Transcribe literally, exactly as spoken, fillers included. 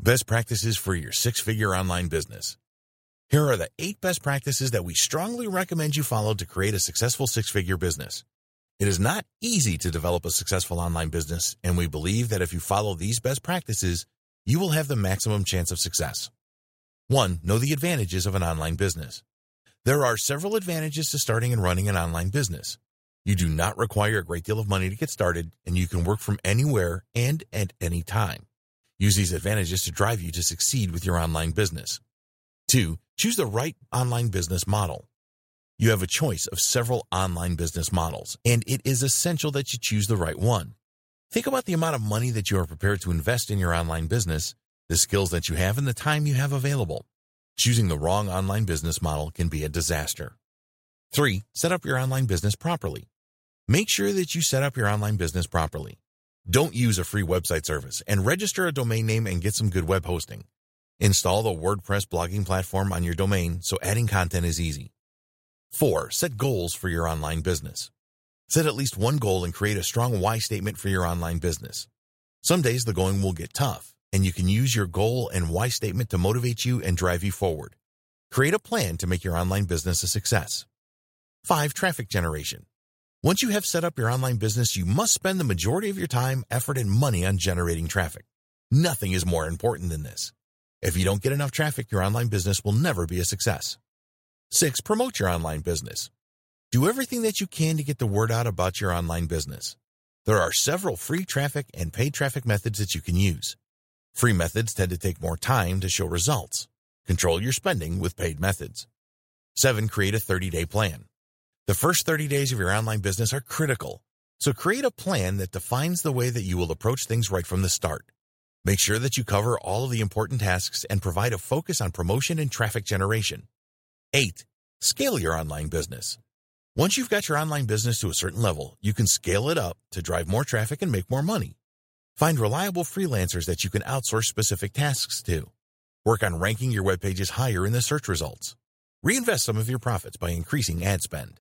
Best practices for your six-figure online business. Here are the eight best practices that we strongly recommend you follow to create a successful six-figure business. It is not easy to develop a successful online business, and we believe that if you follow these best practices, you will have the maximum chance of success. One, know the advantages of an online business. There are several advantages to starting and running an online business. You do not require a great deal of money to get started, and you can work from anywhere and at any time. Use these advantages to drive you to succeed with your online business. Two, choose the right online business model. You have a choice of several online business models, and it is essential that you choose the right one. Think about the amount of money that you are prepared to invest in your online business, the skills that you have, and the time you have available. Choosing the wrong online business model can be a disaster. Three, set up your online business properly. Make sure that you set up your online business properly. Don't use a free website service, and register a domain name and get some good web hosting. Install the WordPress blogging platform on your domain so adding content is easy. Four, set goals for your online business. Set at least one goal and create a strong why statement for your online business. Some days the going will get tough, and you can use your goal and why statement to motivate you and drive you forward. Create a plan to make your online business a success. Five, traffic generation. Once you have set up your online business, you must spend the majority of your time, effort, and money on generating traffic. Nothing is more important than this. If you don't get enough traffic, your online business will never be a success. Six, promote your online business. Do everything that you can to get the word out about your online business. There are several free traffic and paid traffic methods that you can use. Free methods tend to take more time to show results. Control your spending with paid methods. Seven, create a thirty-day plan. The first thirty days of your online business are critical, so create a plan that defines the way that you will approach things right from the start. Make sure that you cover all of the important tasks and provide a focus on promotion and traffic generation. Eight, scale your online business. Once you've got your online business to a certain level, you can scale it up to drive more traffic and make more money. Find reliable freelancers that you can outsource specific tasks to. Work on ranking your web pages higher in the search results. Reinvest some of your profits by increasing ad spend.